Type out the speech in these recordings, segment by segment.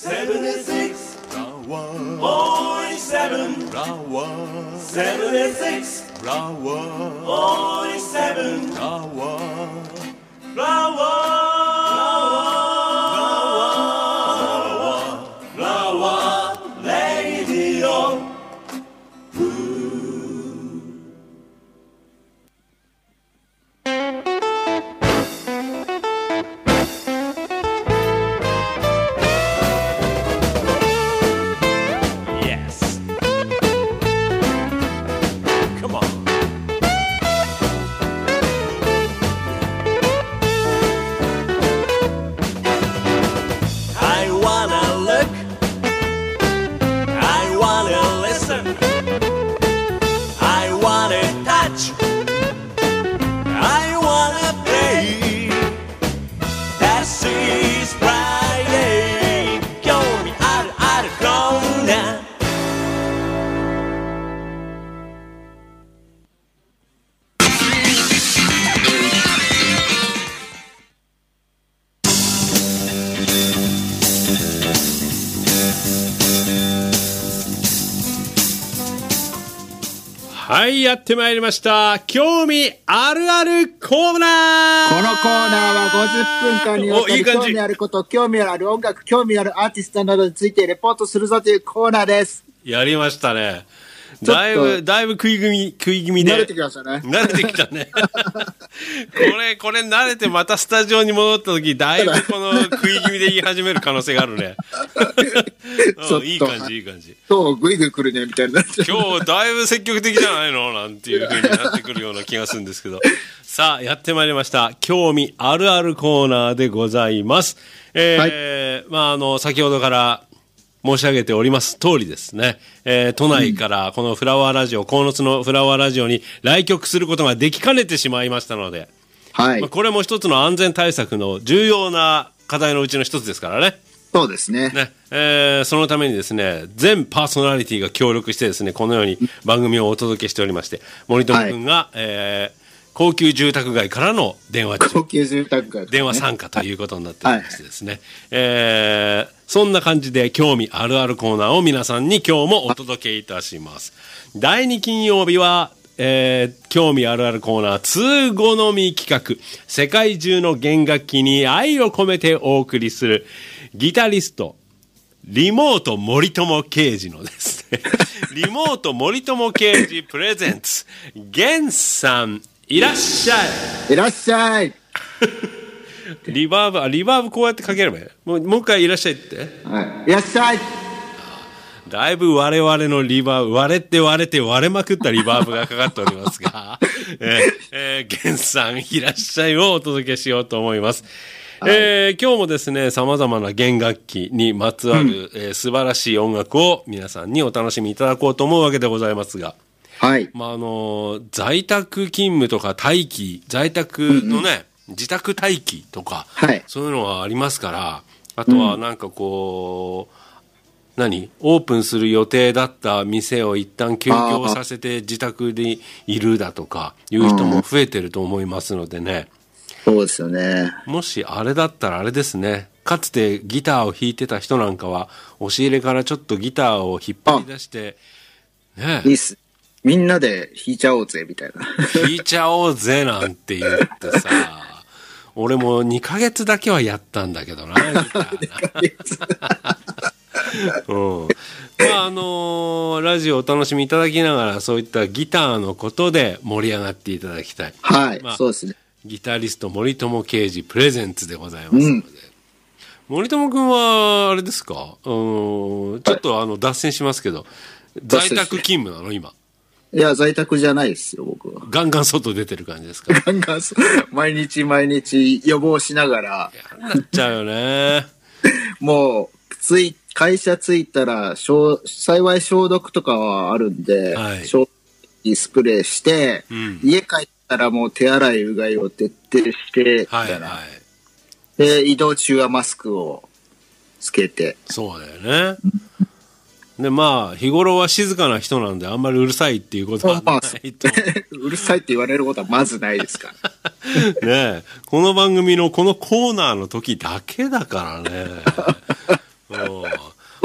76 47 76 47 はい、やってまいりました。興味あるあるコーナー。 このコーナーは50分間にわたり興味あること、興味ある音楽、興味あるアーティストなどについてレポートするぞというコーナーです。 やりましたね。だいぶ食い気味で。 慣れてきましたね。 慣れてきたね。これ慣れてまたスタジオに戻った時、だいぶこの食い気味で言い始める可能性があるね。いい感じ。 そう、ぐいぐい来るね、みたいな。 今日だいぶ積極的じゃないのなんていう風になってくるような気がするんですけど。さあ、やってまいりました。興味あるあるコーナーでございます。はい、先ほどから申し上げております通りですね、都内からこのフラワーラジオ、鴻巣のフラワーラジオに来局することができかねてしまいましたので、はい、これも一つの安全対策の重要な課題のうちの一つですからね。 そうですね。 そのためにですね、全パーソナリティが協力してですね、このように番組をお届けしておりまして、森友君が、高級住宅街からの電話高級住宅街、ね、 電話参加ということになっておりましてですね、そんな感じで興味あるあるコーナーを皆さんに今日もお届けいたします。第2金曜日は、興味あるあるコーナー通好み企画、世界中の弦楽器に愛を込めてお送りするギタリストリモート森友刑事のですねリモート森友刑事プレゼンツ源さんいらっしゃい。 いらっしゃい。 リバーブこうやってかければいい。もう一回いらっしゃいって。 はい。いらっしゃい。 だいぶ我々のリバーブ、割れて割れまくったリバーブがかかっておりますが、源さんいらっしゃいをお届けしようと思います。今日もですね、様々な弦楽器にまつわる、素晴らしい音楽を皆さんにお楽しみいただこうと思うわけでございますが、 はい。 在宅勤務とか待機、在宅のね、自宅待機とか、はい、そういうのがありますから、あとはなんかこう、オープンする予定だった店を一旦休業させて自宅でいるだとかいう人も増えてると思いますのでね。 そうですよね。 もしあれだったらあれですね、かつてギターを弾いてた人なんかは押し入れからちょっとギターを引っ張り出してね、 いいっす。みんなで弾いちゃおうぜみたいな。 弾いちゃおうぜなんて言ってさ、俺も2ヶ月だけはやったんだけどな、ギターな。うん、ラジオをお楽しみいただきながらそういったギターのことで盛り上がっていただきたい。 はい、そうですね。 ギタリスト森友刑事プレゼンツでございますので、森友君はあれですか、ちょっと脱線しますけど、在宅勤務なの今？ いや、在宅じゃないですよ、僕は。 ガンガン外出てる感じですか？ ガンガン毎日予防しながら。 嫌になっちゃうよね。 もう、会社着いたら、幸い消毒とかはあるんで、はい、消毒スプレーして、家帰ったらもう手洗いうがいを徹底してから、で、移動中はマスクをつけて。 そうだよね。で、日頃は静かな人なんであんまりうるさいっていうことはないと。 うるさいって言われることはまずないですからねえ、この番組のこのコーナーの時だけだからね。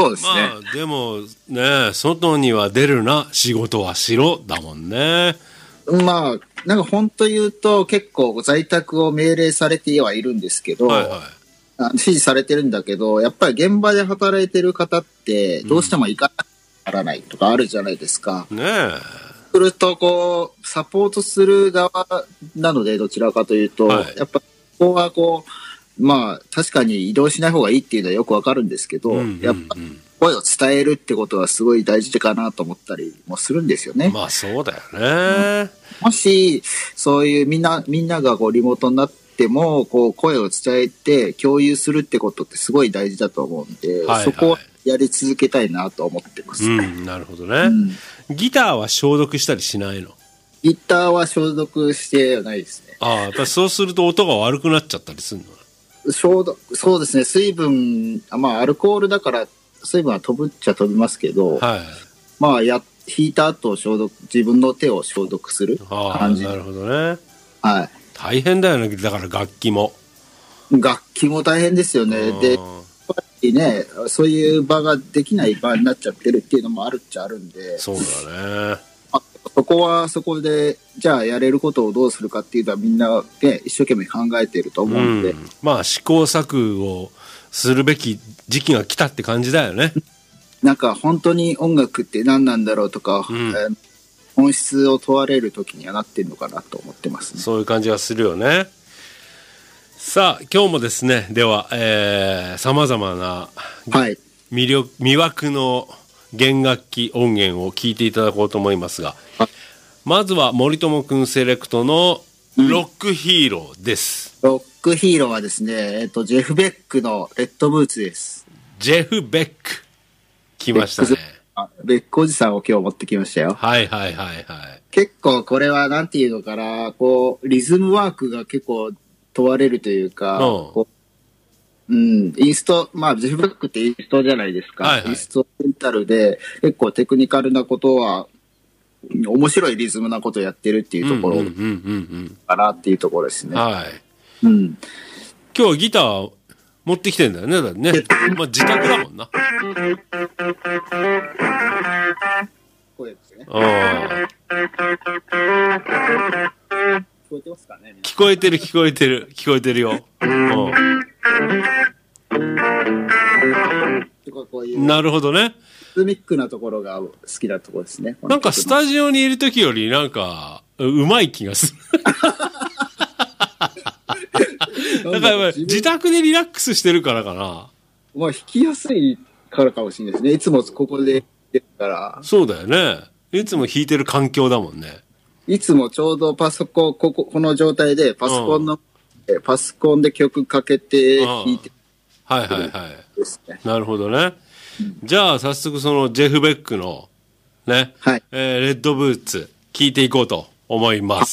そうですね。 まあ、でもね、外には出るな、仕事はしろ、だもんね。 まあ、なんか本当言うと結構在宅を命令されてはいるんですけど、はいはい、指示されてるんだけど、やっぱり現場で働いてる方ってどうしても行かなきゃならないとかあるじゃないですか。 ねえ。 するとこうサポートする側なので、どちらかというと、はい、やっぱここはこう、まあ確かに移動しない方がいいっていうのはよくわかるんですけど、やっぱ声を伝えるってことはすごい大事かなと思ったりもするんですよね。 まあそうだよね。 もしそういうみんながこうリモートになってもこう声を伝えて共有するってことってすごい大事だと思うんで、はいはい、そこをやり続けたいなと思ってます、 なるほどね、ギターは消毒したりしないの？ ギターは消毒してないですね。 ああ、そうすると音が悪くなっちゃったりするの？ 消毒、そうですね。水分、まあアルコールだから水分は飛ぶっちゃ飛びますけど、はい、まあ弾いた後消毒、自分の手を消毒する感じ。 なるほどね。 はい。 大変だよね。だから楽器も大変ですよね。で、やっぱりね、そういう場ができない場になっちゃってるっていうのもあるっちゃあるんで。 そうだね。 そこはそこでじゃあやれることをどうするかっていうのはみんな、ね、一生懸命考えていると思うんで、 まあ試行錯誤をするべき時期が来たって感じだよね。 なんか本当に音楽って何なんだろうとか、本質を問われる時にはなってるのかなと思ってますね。 そういう感じはするよね。さあ今日もですね、ではさまざまな魅惑の弦楽器音源を聞いていただこうと思いますが、まずは森友くんセレクトのロックヒーローです、 ロックヒーローはですね、ジェフ・ベックのレッドブーツです。 ジェフ・ベック来ましたね。 ベックおじさんを今日持ってきましたよ。 はいはいはいはい。 結構これはなんていうのかな、こうリズムワークが結構問われるというか、インスト、まあジェフ・ベックってインストじゃないですか、はいはい、インストメンタルで結構テクニカルなことは面白いリズムなことをやってるっていうところかなっていうところですね。 はい。今日はギター持ってきてんだよね。だね。まあ自宅だもんな。 これですね。 聞こえてますかね。 聞こえてるよ。なるほどね。 リズミックなところが好きなところですね。 なんかスタジオにいる時よりなんかうまい気がする。だから自宅でリラックスしてるからかな。 まあ弾きやすいからかもしれないですね。いつもここで弾いてるから。 そうだよね。いつも弾いてる環境だもんね。 いつもちょうどパソコン、この状態でパソコンで曲かけて弾いてる、 はいはいはい。なるほどね。じゃあ早速そのジェフ・ベックのね、レッドブーツ聞いていこうと思います。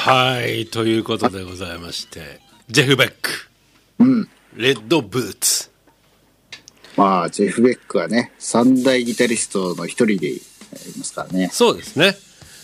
はい、ということでございまして、ジェフ・ベック、レッドブーツ。 まあ、ジェフ・ベックはね、三大ギタリストの一人でありますからね。 そうですね。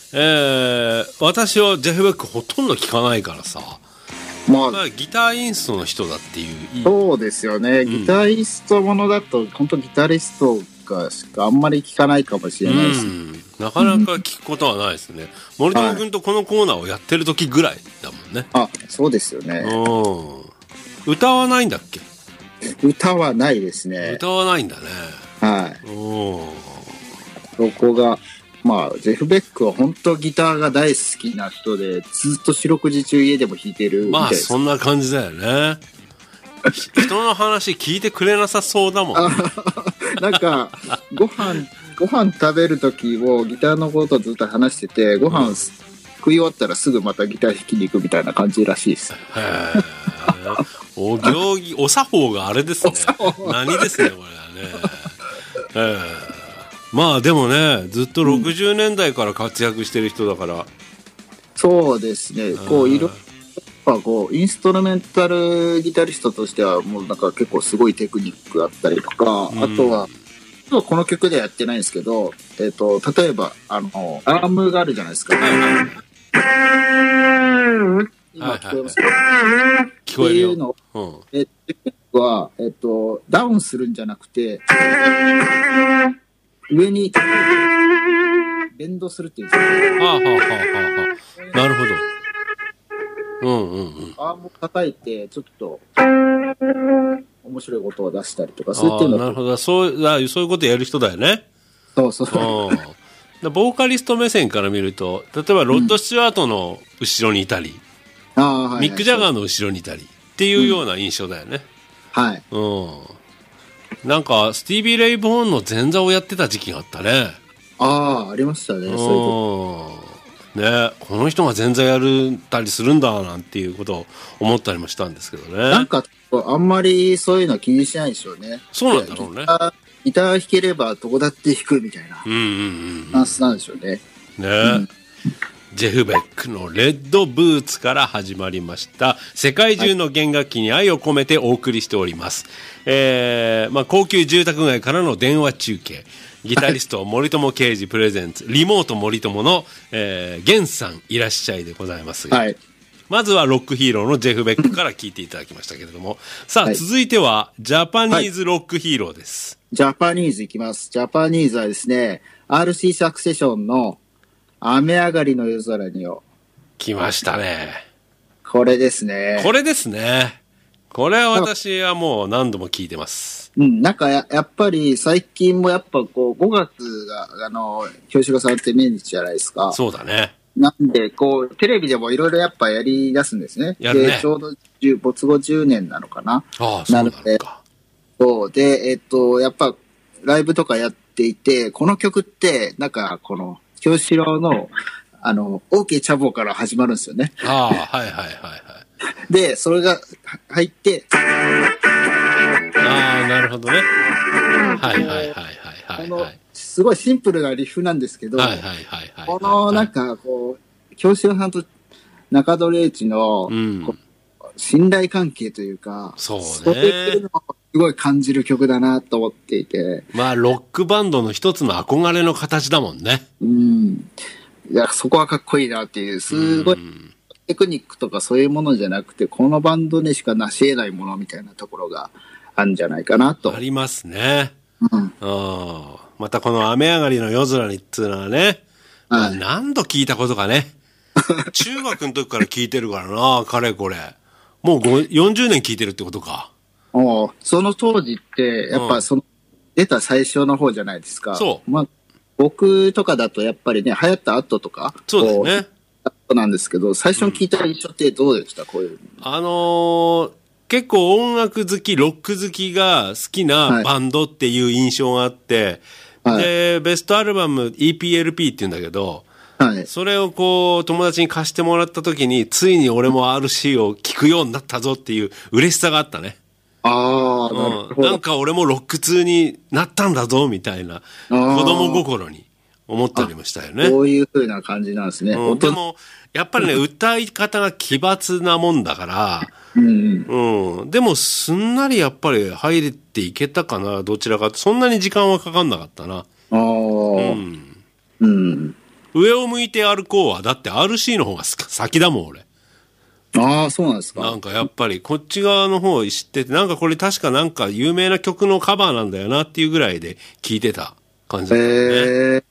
私はジェフ・ベックほとんど聞かないからさ、まあ、ギターインストの人だっていう。 そうですよね。ギタリストものだと、本当ギタリストがしかあんまり聞かないかもしれないです。 なかなか聞くことはないですね。森友君とこのコーナーをやってる時ぐらいだもんね。 あ、そうですよね。 歌わないんだっけ？ 歌はないですね。 歌わないんだね。 はい。そこが、まあ、ジェフ・ベックは本当ギターが大好きな人で、ずっと四六時中家でも弾いてるみたいです。 まあ、そんな感じだよね。人の話聞いてくれなさそうだもん。 なんか、ご飯食べるときもギターのことをずっと話してて、ご飯食い終わったらすぐまたギター弾きに行くみたいな感じらしいです。 お行儀、お作法があれですね。何ですね、これはね。まあでもね、ずっと60年代から活躍してる人だから。 そうですね。こう、いろいろ、こう、インストルメンタルギタリストとしては、もうなんか結構すごいテクニックあったりとか、あとは、この曲ではやってないんですけど、例えば、アームがあるじゃないですか。今聞こえますか？ 聞こえるよ。 っていうのは、ダウンするんじゃなくて、上にベンドするっていうんですか。 なるほど。 アームを叩いて、ちょっと、面白い音を出したりとか、そういうの。 なるほど。そういうことやる人だよね。 そうそう。 ボーカリスト目線から見ると、例えばロッド・スチュワートの後ろにいたり、ミック・ジャガーの後ろにいたりっていうような印象だよね。 はい。 なんかスティービー・レイ・ボーンの前座をやってた時期があったね。 ありましたね。 ね、この人が前座やるたりするんだなんていうことを思ったりもしたんですけどね。 なんかあんまりそういうの気にしないでしょうね。 そうなんだろうね。 ギター弾ければどこだって弾くみたいなナンスなんでしょうね。 ジェフ・ベックのレッドブーツから始まりました世界中の弦楽器に愛を込めてお送りしております。高級住宅街からの電話中継、ギタリスト森友啓二プレゼンツリモート森友の、源さんいらっしゃいでございますが、まずはロックヒーローのジェフ・ベックから聞いていただきましたけれども、さあ、続いてはジャパニーズロックヒーローです。 ジャパニーズいきます。ジャパニーズはですね、RC サクセションの雨上がりの夜空にを。 来ましたね。 これですね。 これですね。これは私はもう何度も聞いてます。 なんかやっぱり最近もやっぱこう5月が京志郎さんって命日じゃないですか。 そうだね。 なんでこうテレビでもいろいろやっぱやり出すんですね。 やるね。 でちょうど没後10年なのかな。 そうなのか。 そうでやっぱライブとかやっていて、この曲ってなんかこの京志郎のOK チャボから始まるんですよね。で、それが入って、 なるほどね。 すごいシンプルなリフなんですけど、このなんかこう、京志郎さんと中戸礼一の、信頼関係というか、 そうね。 そういうのをすごい感じる曲だなと思っていて。 まあ、ロックバンドの一つの憧れの形だもんね。 いや、そこはかっこいいなっていう、すごいテクニックとかそういうものじゃなくて、このバンドでしか成し得ないものみたいなところがあるんじゃないかなと。 ありますね。またこの雨上がりの夜空にっていうのはね、何度聞いたことかね。中学の時から聞いてるからな、かれこれ。もう40年聞いてるってことか。 その当時って、やっぱ出た最初の方じゃないですか。 そう。 まあ、僕とかだとやっぱりね、流行った後とか。 そうだよね。 なんですけど、最初に聞いた印象ってどうでした？こういう。 結構音楽好き、ロック好きが好きなバンドっていう印象があって、で、ベストアルバム EPLP って言うんだけど、それをこう友達に貸してもらった時についに俺も RC を聴くようになったぞっていう嬉しさがあったね。なんか俺もロック通になったんだぞみたいな子供心に思ったりもしたよね。 そういう風な感じなんですね。 でも、やっぱりね、歌い方が奇抜なもんだから、でも、すんなりやっぱり入っていけたかな、どちらか。そんなに時間はかかんなかったな。上を向いて歩こうは、だって RC の方が先だもん、俺。 ああ、そうなんですか。 なんかやっぱり、こっち側の方知ってて、なんかこれ確かなんか有名な曲のカバーなんだよなっていうぐらいで聴いてた感じだったね。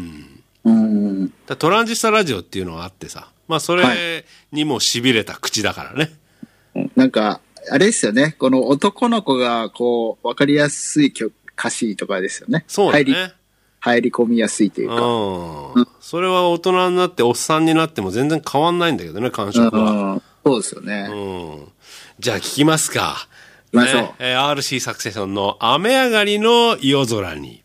トランジスタラジオっていうのがあってさ、まあそれにも痺れた口だからね。 なんか、あれですよね。この男の子がこう、わかりやすい歌詞とかですよね。 そうだね。 入り込みやすいというか。 それは大人になっておっさんになっても全然変わんないんだけどね、感触は。 そうですよね。 じゃあ聞きますか。 行きましょう。 RC サクセションの雨上がりの夜空に。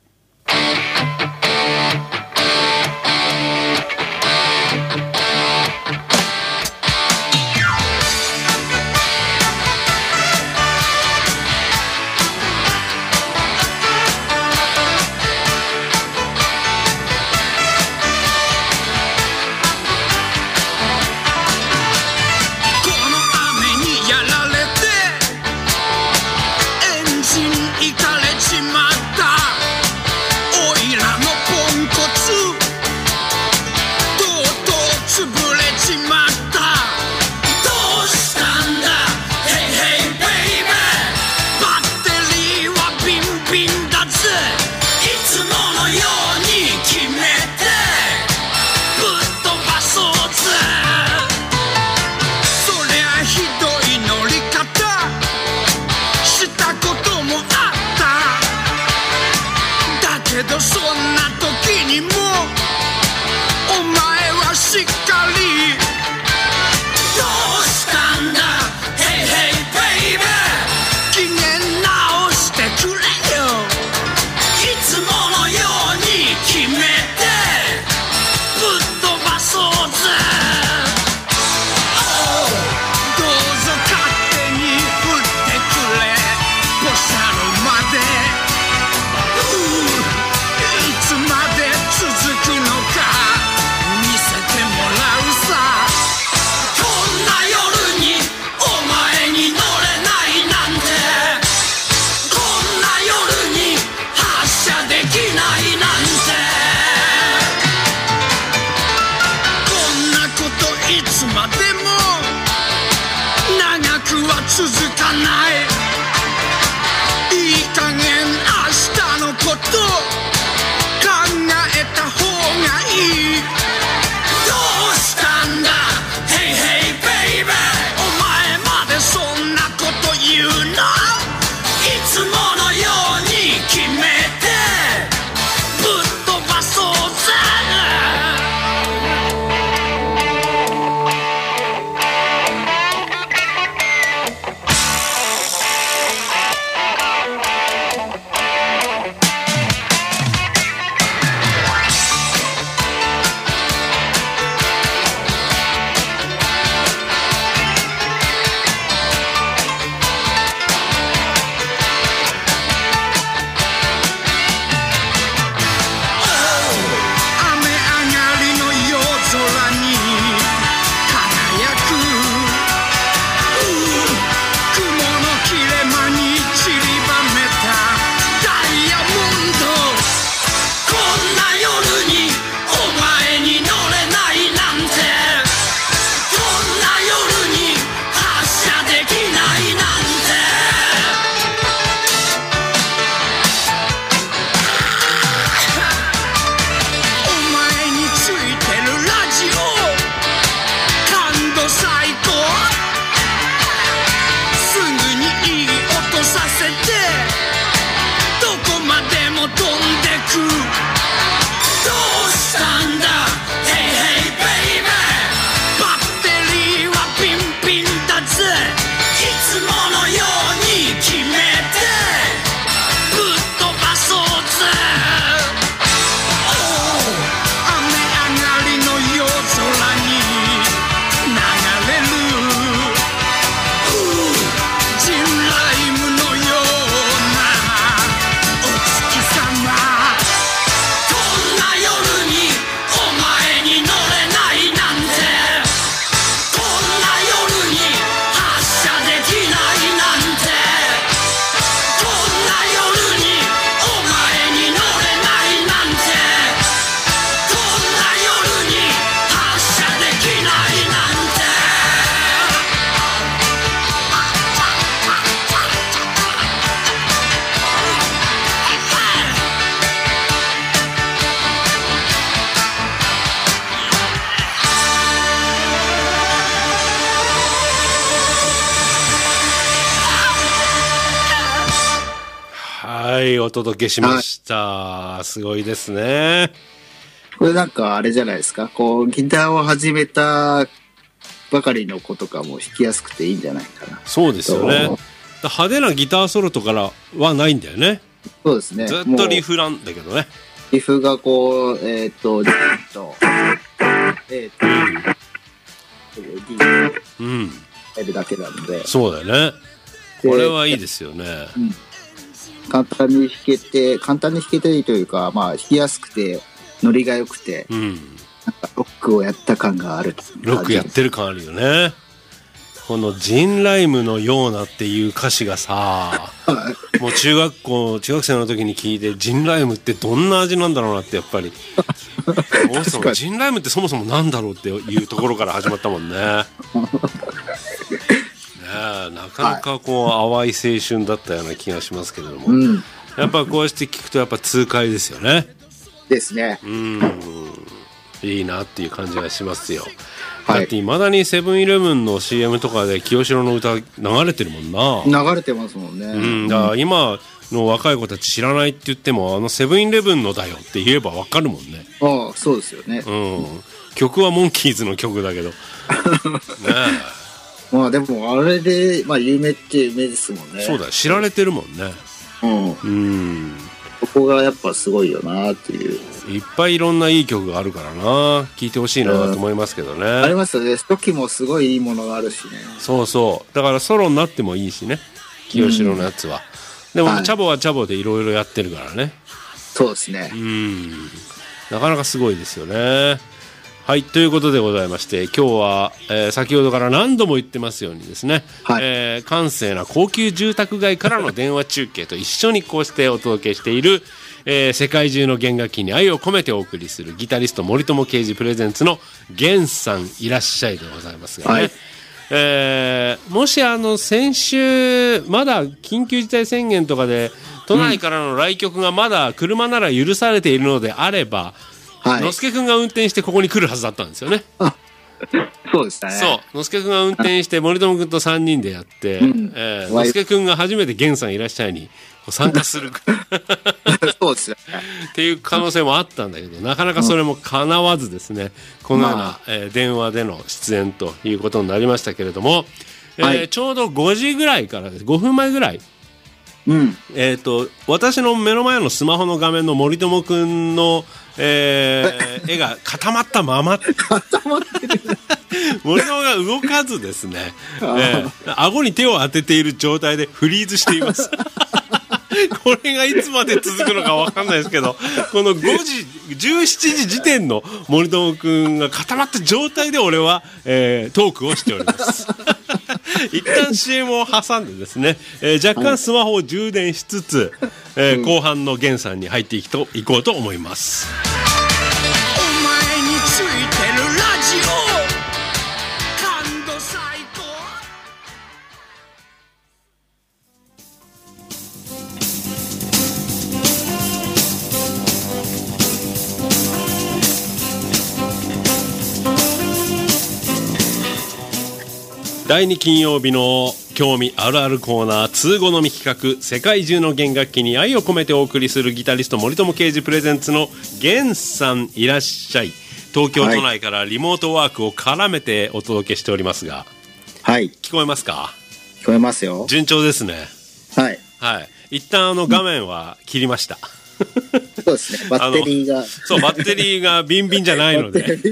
機嫌直してくれよ。いつものようにお届けしました。すごいですね。 これなんかあれじゃないですか。こう、ギターを始めたばかりの子とかも弾きやすくていいんじゃないかな。 そうですよね。派手なギターソロとかはないんだよね。 そうですね。 ずっとリフなんだけどね。 リフがこう、D と、A と、D と、やるだけなので。 そうだよね。これはいいですよね。 簡単に弾けていいというか、まあ弾きやすくて、ノリが良くて、なんかロックをやった感がある。 ロックやってる感あるよね。このジンライムのようなっていう歌詞がさ、もう中学生の時に聞いて、ジンライムってどんな味なんだろうなってやっぱり。ジンライムってそもそもなんだろうっていうところから始まったもんね。なかなか淡い青春だったような気がしますけれども、やっぱこうして聞くとやっぱ痛快ですよね。 ですね。 いいなっていう感じがしますよ。だっていまだにセブンイレブンの CM とかで清志郎の歌流れてるもんな。 流れてますもんね。 だから今の若い子たち知らないって言ってもセブンイレブンのだよって言えばわかるもんね。 ああ、そうですよね。 曲はモンキーズの曲だけどね。 まあでもあれで、まあ、有名って有名ですもんね。 そうだ、知られてるもんね。 ここがやっぱすごいよなっていう。 いっぱいいろんないい曲があるからな、聴いてほしいなと思いますけどね。 ありますよね。初期もすごいいいものがあるしね。 そうそう。だからソロになってもいいしね、清志郎のやつは。でも、チャボはチャボでいろいろやってるからね。 そうですね。 なかなかすごいですよね。はい、ということでございまして、今日は、先ほどから何度も言ってますようにですね、閑静な高級住宅街からの電話中継と一緒にこうしてお届けしている、世界中の弦楽器に愛を込めてお送りするギタリスト森友啓二プレゼンツの弦さんいらっしゃいでございますがね、もし先週まだ緊急事態宣言とかで都内からの来局がまだ車なら許されているのであれば、のすけくんが運転してここに来るはずだったんですよね。 そうでしたね。 そう、のすけくんが運転して森友くんと3人でやって、のすけくんが初めて源さんいらっしゃいに参加するそうですよね。 っていう可能性もあったんだけど、なかなかそれも叶わずですね、このような、電話での出演ということになりましたけれども、ちょうど5時ぐらいからです、5分前ぐらい、私の目の前のスマホの画面の森友くんの絵が固まったまま森友が動かずですね、顎に手を当てている状態でフリーズしていますこれがいつまで続くのか分かんないですけど、この17時時点の森友くんが固まった状態で俺は、トークをしております一旦 CM を挟んでですね、若干スマホを充電しつつ、後半の源さんに入っていこうと思います。 お前についてるラジオ感動最高。 第2金曜日の興味あるあるコーナー、通好み企画、世界中の弦楽器に愛を込めてお送りするギタリスト森友啓二プレゼンツの源さんいらっしゃい。東京都内からリモートワークを絡めてお届けしておりますが、聞こえますか？ 聞こえますよ。 順調ですね。一旦画面は切りましたそうですね。バッテリーがバッテリーがビンビンじゃないのでバッテ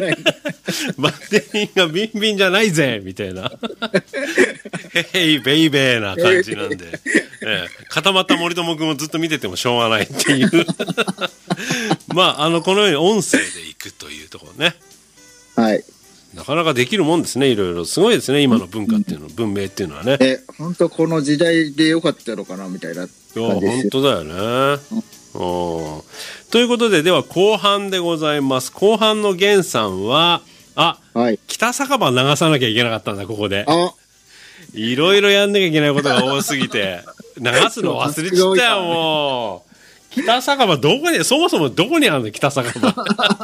リーがビンビンじゃないぜみたいなヘイベイベーな感じなんで、固まった森友くんをずっと見ててもしょうがないっていうまあこのように音声でいくというところね。なかなかできるもんですね。いろいろすごいですね、今の文化っていうの、文明っていうのはね。 本当この時代でよかったのかなみたいな感じですよ。 本当だよね。ということで、では後半でございます。後半の源さんは北酒場流さなきゃいけなかったんだ。ここでいろいろやんなきゃいけないことが多すぎて流すの忘れちゃったよ。もう北酒場そもそもどこにあるの北酒場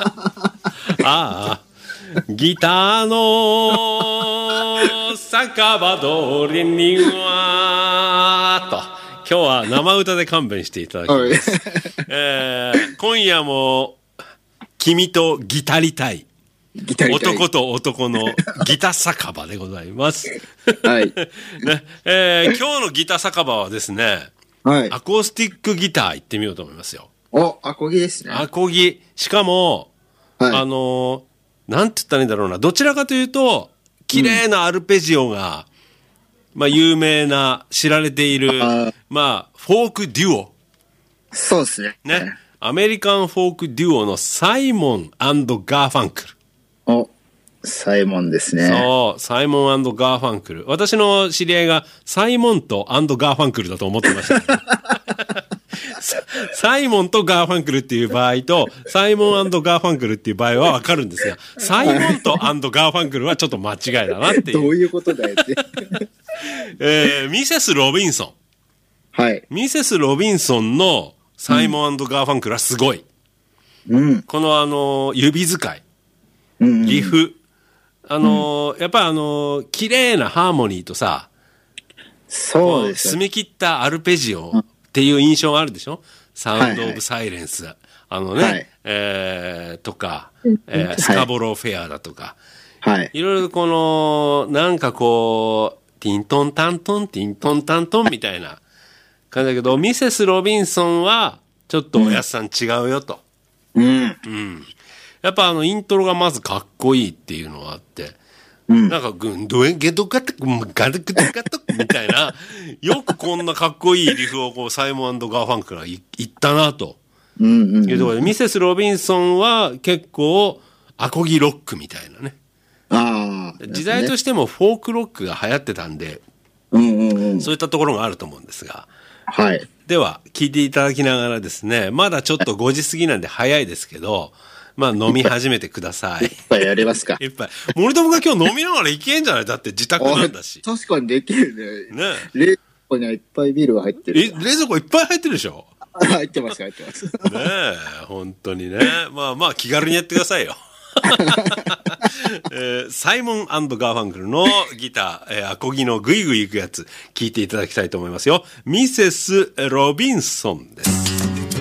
ギターの酒場通りにはと日は生歌で勘弁していただきます。今夜も君とギタりたい。男と男のギタ酒場でございます。 はい。 ね、今日のギタ酒場はですね、 はい。 アコースティックギター行ってみようと思いますよ。 アコギですね。 アコギ。しかも、はい、なんて言ったらいいんだろうな。どちらかというと、綺麗なアルペジオが、まあ、有名な、知られている、まあ、フォークデュオ。 そうですね。 ね。アメリカンフォークデュオのサイモン&ガーファンクル。 サイモンですね。 そう、サイモン&ガーファンクル。私の知り合いがサイモンとガーファンクルだと思ってました、ね。サイモンとガーファンクルっていう場合と、サイモン&ガーファンクルっていう場合はわかるんですが、サイモンとガーファンクルはちょっと間違いだなっていう。 どういうことだよって。 ミセス・ロビンソン。 はい。 ミセス・ロビンソンのサイモン&ガーファンクルはすごい。 うん。 この指使い。リフ。やっぱり綺麗なハーモニーとさ、 そうですね。 澄み切ったアルペジオっていう印象があるでしょ？サウンド・オブ・サイレンス。とか、スカボロー・フェアだとか。 はい。 いろいろなんかこう、ティントンタントン、ティントンタントンみたいな感じだけど、ミセス・ロビンソンは、ちょっとおやすさん違うよと。 うん。 やっぱイントロがまずかっこいいっていうのがあって、なんか、グンドエンゲドガタクガドクドガトクみたいな、よくこんなかっこいいリフをこう、サイモン&ガーファンクが言ったなと。いうところで、ミセス・ロビンソンは結構、アコギロックみたいなね。時代としてもフォークロックが流行ってたんで、そういったところがあると思うんですが。 はい。 では、聞いていただきながらですね、まだちょっと5時過ぎなんで早いですけど、まあ飲み始めてください。 一杯やりますか。 一杯。森友が今日飲みながらいけんじゃない？だって自宅なんだし。 確かにできるね。 ね。 冷蔵庫にはいっぱいビールが入ってる。 冷蔵庫いっぱい入ってるでしょ？ 入ってます、入ってます。ねえ、本当にね。まあ気軽にやってくださいよ。サイモン&ガーファンクルのギター、アコギのグイグイいくやつ、聞いていただきたいと思いますよ。ミセス・ロビンソンです。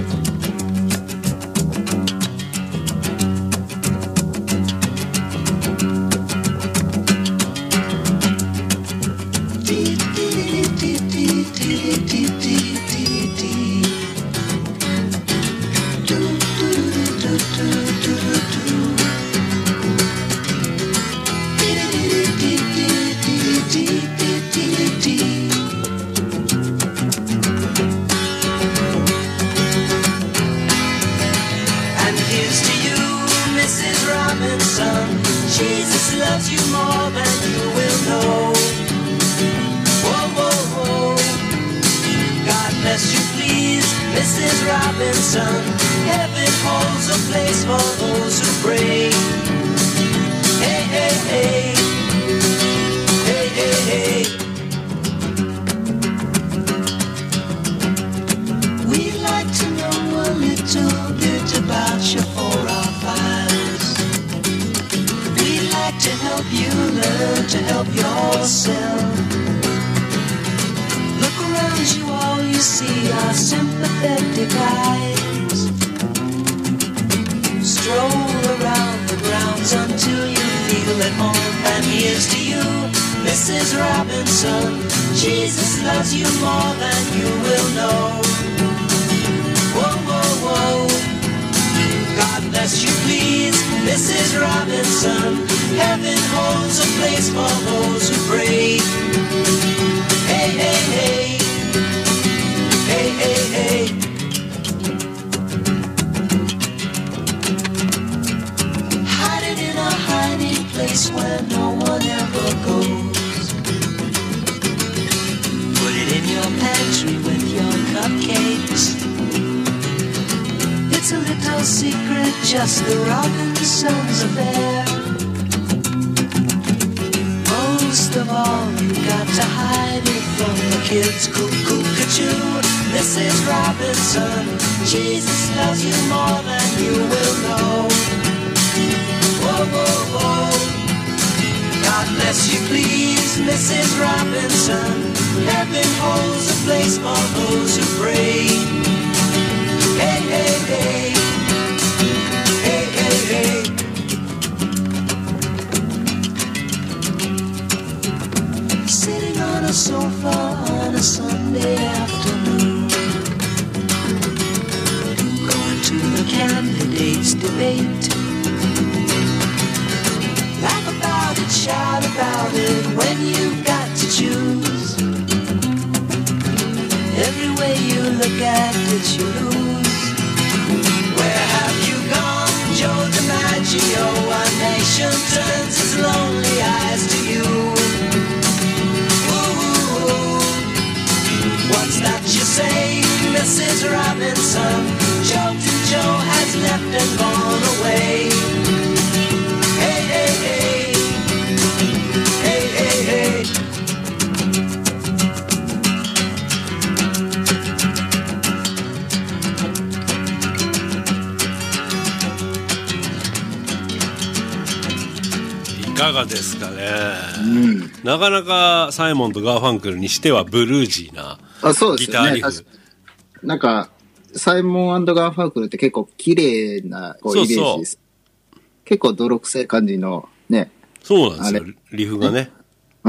Just the Robinsons affair. Most of all, you got to hide it from the kids. Cuckoo-cuckoo, Mrs. Robinson. Jesus loves you more than you will know. Whoa, whoa, whoa. God bless As you please, Mrs. Robinson. Heaven holds a place for those who pray. Hey, hey, hey. Hey, hey, hey. Sitting on a sofa on a Sunday afternoon, going to the candidates' debate. Laugh about it, shout about it when you've got to choose. Every way you look at it, you lose. Where have you gone, Joe DiMaggio? Our nation turns its lonely eyes to you. Ooh, what's that you say, Mrs. Robinson? Joe to Joe has left and gone away. Hey, hey, hey. Hey, hey, hey. いかがですかね、なかなかサイモンとガーファンクルにしてはブルージーなギターリフ。 なんかサイモン&ガーファンクルって結構綺麗なこうイメージです。結構泥臭い感じのね。 そうなんですよ、リフがね。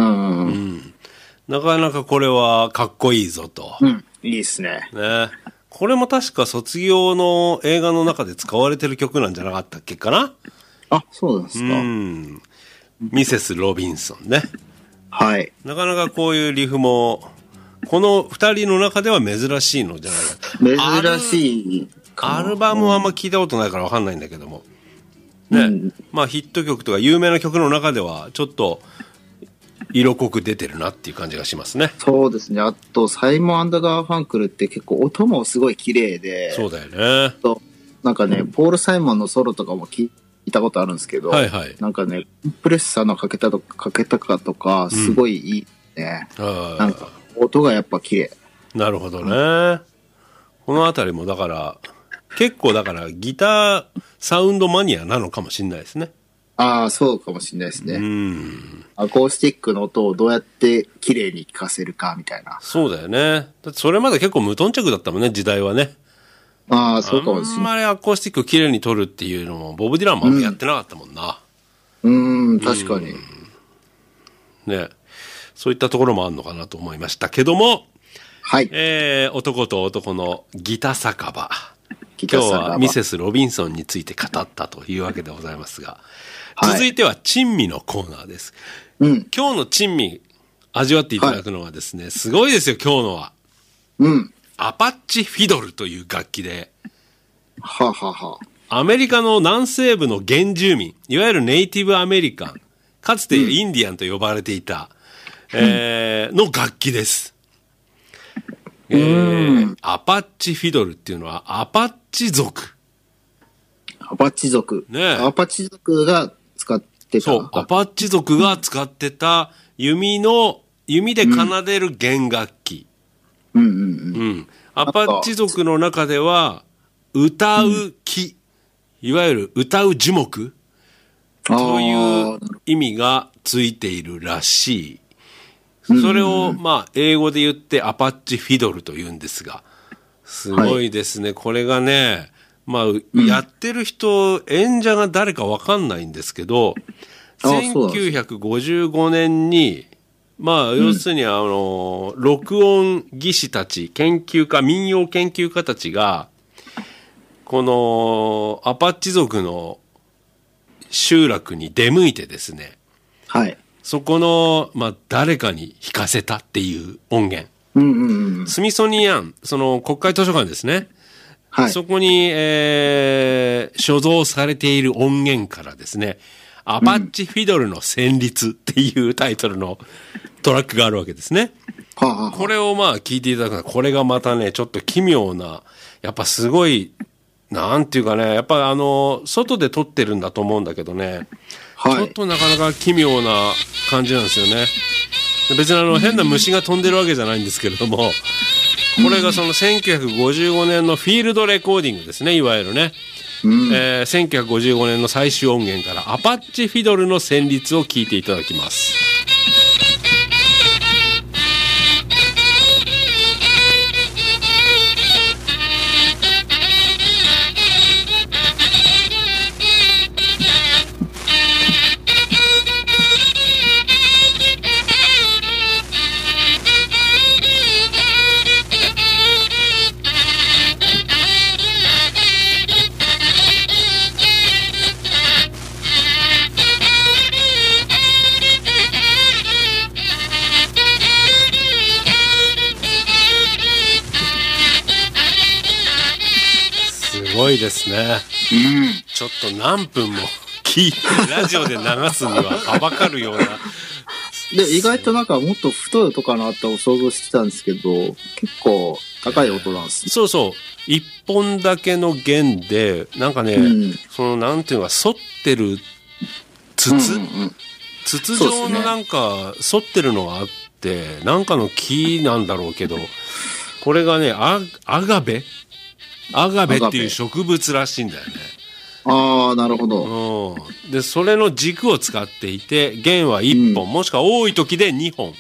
なかなかこれはかっこいいぞと。 いいっすね。 ね。これも確か卒業の映画の中で使われてる曲なんじゃなかったっけかな。 あ、そうなんですか。 ミセス・ロビンソンね。 はい。 なかなかこういうリフも、この二人の中では珍しいのじゃないか。 珍しい。 アルバムはあんま聞いたことないから分かんないんだけども。ね。まあヒット曲とか有名な曲の中では、ちょっと、色濃く出てるなっていう感じがしますね。 そうですね。あと、サイモン&ガーファンクルって結構音もすごい綺麗で。 そうだよね。 なんかね、ポール・サイモンのソロとかも聞いたことあるんですけど、なんかね、コンプレッサーのかけたかとか、すごいいいね。なんか、音がやっぱ綺麗。 なるほどね。このあたりもだから、結構だからギターサウンドマニアなのかもしれないですね。 ああ、そうかもしれないですね。アコースティックの音をどうやって綺麗に聴かせるかみたいな。 そうだよね。だってそれまで結構無頓着だったもんね、時代はね。 ああ、そうかもしれない。 あんまりアコースティック綺麗に撮るっていうのも、ボブ・ディランもあんまやってなかったもんな。 確かに。 ね。そういったところもあるのかなと思いましたけども、 はい。 男と男のギタ酒場。今日はミセス・ロビンソンについて語ったというわけでございますが、続いては珍味のコーナーです。今日の珍味、味わっていただくのはですね、すごいですよ、今日のは。アパッチフィドルという楽器で、アメリカの南西部の原住民、いわゆるネイティブアメリカン、かつてインディアンと呼ばれていた、の楽器です。アパッチフィドルっていうのはアパッチ族。 アパッチ族。ね。アパッチ族が使ってた。 そう、アパッチ族が使ってた弓で奏でる弦楽器。アパッチ族の中では、歌う木、いわゆる歌う樹木という意味がついているらしい。それを、まあ、英語で言ってアパッチフィドルと言うんですが、すごいですね。これがね、まあ、やってる人、演者が誰かわかんないんですけど、1955年に、まあ、要するに録音技師たち、民謡研究家たちが、このアパッチ族の集落に出向いてですね、そこの、まあ、誰かに弾かせたっていう音源。スミソニアン、その国会図書館ですね。そこに、所蔵されている音源からですね、アパッチフィドルの旋律っていうタイトルのトラックがあるわけですね。これをまあ聞いていただくのは、これがまたね、ちょっと奇妙な、やっぱすごい、なんていうかね、やっぱ外で撮ってるんだと思うんだけどね、ちょっとなかなか奇妙な感じなんですよね。別に変な虫が飛んでるわけじゃないんですけれども、これがその1955年のフィールドレコーディングですね、いわゆるね。1955年の最終音源からアパッチフィドルの旋律を聞いていただきます。 ごいですね。 うん。 ちょっと何分も聞いて、ラジオで流すにははばかるような。 で、意外となんかもっと太い音かなと想像してたんですけど、結構高い音なんですね。 そうそう。一本だけの弦で、なんかね、そのなんていうか、反ってる筒、筒状のなんか、反ってるのがあって、なんかの木なんだろうけど、これがね、アガベっていう植物らしいんだよね。 ああ、なるほど。 で、それの軸を使っていて、弦は1本、もしくは多い時で2本。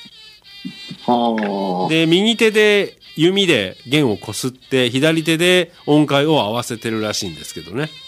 で、右手で弓で弦をこすって、左手で音階を合わせてるらしいんですけどね。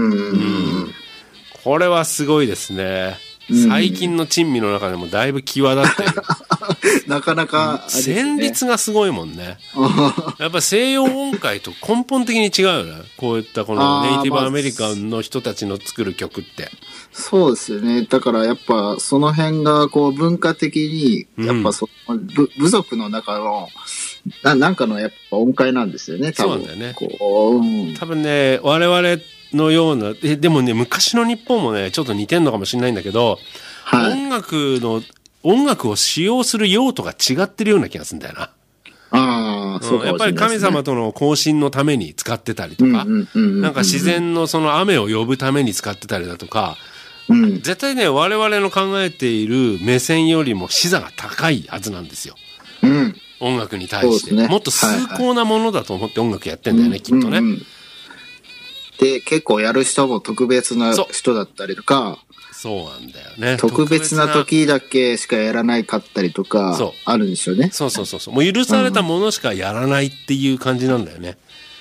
これはすごいですね。最近の珍味の中でもだいぶ際立ってる。 なかなか、 旋律がすごいもんね。やっぱ西洋音階と根本的に違うよね。こういったこのネイティブアメリカンの人たちの作る曲って。 そうですよね。だからやっぱその辺がこう文化的に、やっぱ部族の中の、なんかのやっぱ音階なんですよね、多分。 そうなんだよね。多分ね、我々のような、でもね、昔の日本もね、ちょっと似てんのかもしれないんだけど、音楽を使用する用途が違ってるような気がするんだよな。やっぱり神様との交信のために使ってたりとか、なんか自然のその雨を呼ぶために使ってたりだとか、絶対ね、我々の考えている目線よりも視座が高いはずなんですよ。音楽に対して。もっと崇高なものだと思って音楽やってんだよね、きっとね。 で、結構やる人も特別な人だったりとか、 そうなんだよね。 特別な時だけしかやらないかったりとか、あるんですよね。 そう。もう許されたものしかやらないっていう感じなんだよね。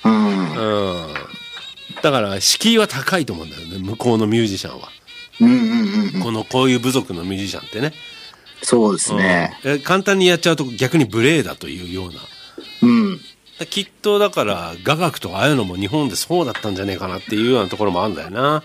だから、敷居は高いと思うんだよね、向こうのミュージシャンは。こういう部族のミュージシャンってね。 そうですね。 簡単にやっちゃうと逆に無礼だというような。きっとだから雅楽とかああいうのも日本でそうだったんじゃねえかなっていうようなところもあるんだよな。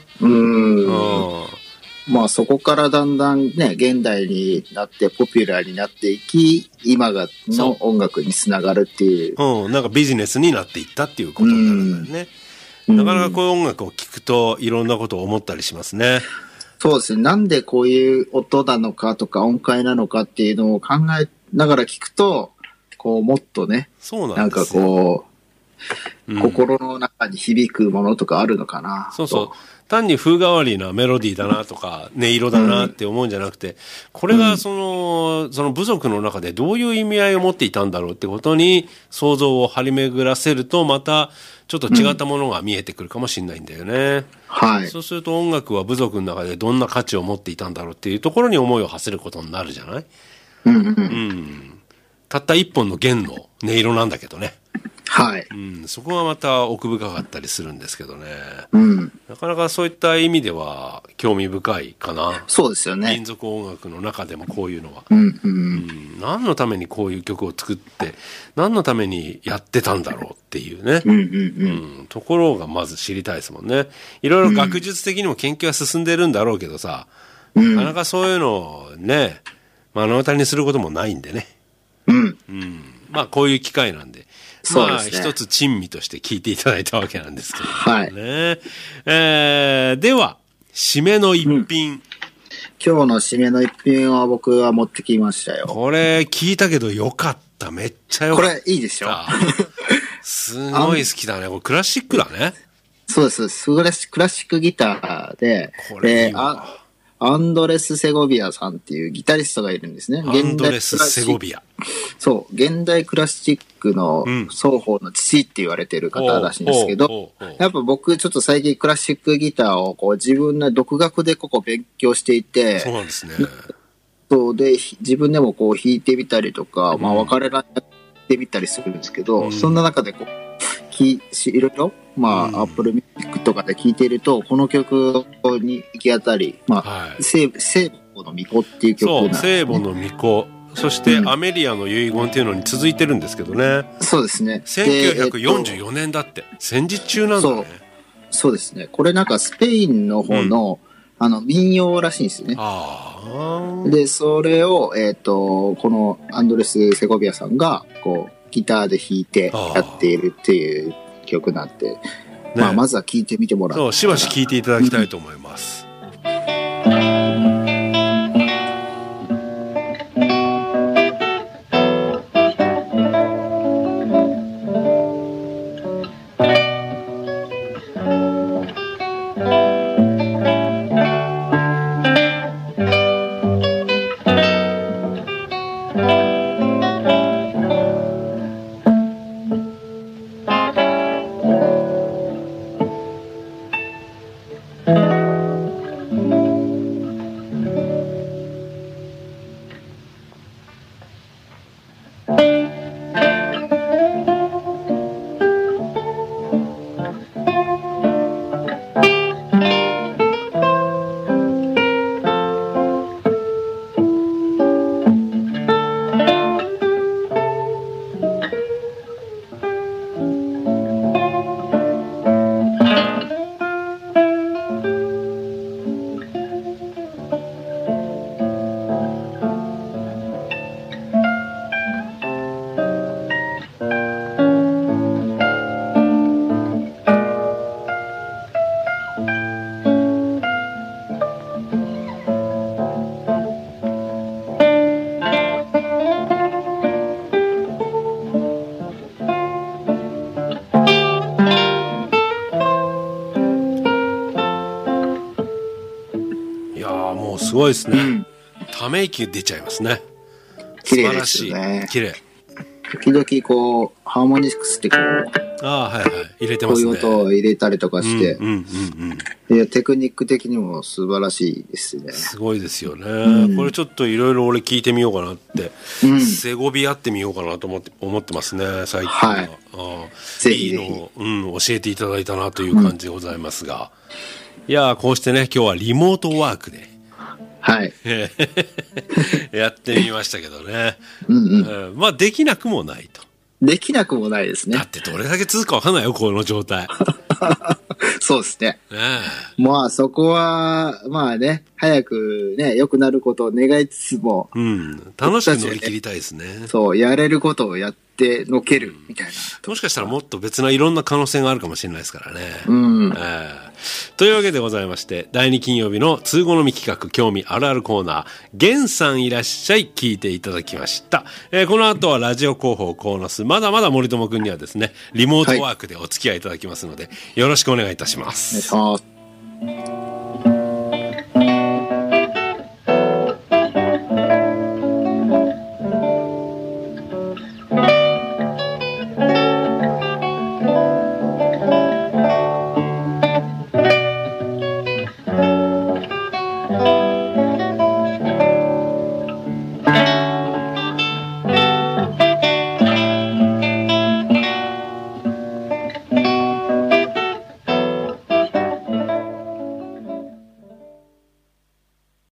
まあそこからだんだんね、現代になってポピュラーになっていき、今の音楽につながるっていう。 なんかビジネスになっていったっていうことになるんだよね。なかなかこういう音楽を聴くといろんなことを思ったりしますね。 そうですね。なんでこういう音なのかとか音階なのかっていうのを考えながら聞くと、こうもっとね、なんかこう、心の中に響くものとかあるのかな。 単に風変わりなメロディーだなとか音色だなって思うんじゃなくて、これがその部族の中でどういう意味合いを持っていたんだろうってことに想像を張り巡らせると、またちょっと違ったものが見えてくるかもしれないんだよね。そうすると音楽は部族の中でどんな価値を持っていたんだろうっていうところに思いを馳せることになるじゃない。たった一本の弦の音色なんだけどね。そこがまた奥深かったりするんですけどね。なかなかそういった意味では興味深いかな。 そうですよね。 民族音楽の中でもこういうのは。何のためにこういう曲を作って、何のためにやってたんだろうっていうね。ところがまず知りたいですもんね。いろいろ学術的にも研究は進んでるんだろうけどさ、なかなかそういうのをね、目の当たりにすることもないんでね。まあこういう機会なんで。まあ一つ珍味として聞いていただいたわけなんですけどね。では、締めの一品。 今日の締めの一品は僕は持ってきましたよ。 これ聞いたけどよかった。めっちゃよかった。 これいいでしょ。 すごい好きだね。これクラシックだね。 そうです。クラシックギターで、 これいいわ。 アンドレス・セゴビアさんっていうギタリストがいるんですね。 アンドレス・セゴビア。 そう、現代クラシックの双方の父って言われてる方らしいんですけど、やっぱ僕ちょっと最近クラシックギターをこう自分の独学で勉強していて、 そうなんですね。 そうで、自分でもこう弾いてみたりとか、まあ別れられてみたりするんですけど、そんな中でこう、いろいろ、まあ、Apple Music とかで聴いていると、この曲に行き当たり、まあ、聖母の巫女っていう曲なんですね。 そう、聖母の巫女。そして、アメリアの遺言っていうのに続いてるんですけどね。 そうですね。 1944年だって。戦時中なんだね。 そうですね。これなんかスペインの方の、民謡らしいんですよね。で、それを、このアンドレス・セゴビアさんが、こう、ギターで弾いてやっているっていう曲なんで、 まあ、まずは聞いてみてもらう。 そう、しばし聞いていただきたいと思います。すごいですね、ため息出ちゃいますね。 綺麗ですよね。 綺麗。 時々こうハーモニクスってこう、 はいはい、入れてますね。 こういう音を入れたりとかして、でテクニック的にも素晴らしいですね。 すごいですよね、これちょっといろいろ俺聞いてみようかなって、セゴビアってみようかなと思ってますね、最近は。ぜひぜひいいのを、教えていただいたなという感じでございますが、いやこうしてね、今日はリモートワークでやってみましたけどね。まあできなくもないと。 できなくもないですね。 だってどれだけ続くか分かんないよ、この状態。 そうですね。まあそこはまあね、早くね良くなることを願いつつも、 楽しく乗り切りたいですね。 そう、やれることをやってのけるみたいな。 もしかしたらもっと別ないろんな可能性があるかもしれないですからね。というわけでございまして、第2金曜日の通好み企画興味あるあるコーナー、源さんいらっしゃい、聞いていただきました。この後はラジオ広報コーナス、まだまだ森友くんにはですね、リモートワークでお付き合いいただきますので、よろしくお願いいたします。 お願いします。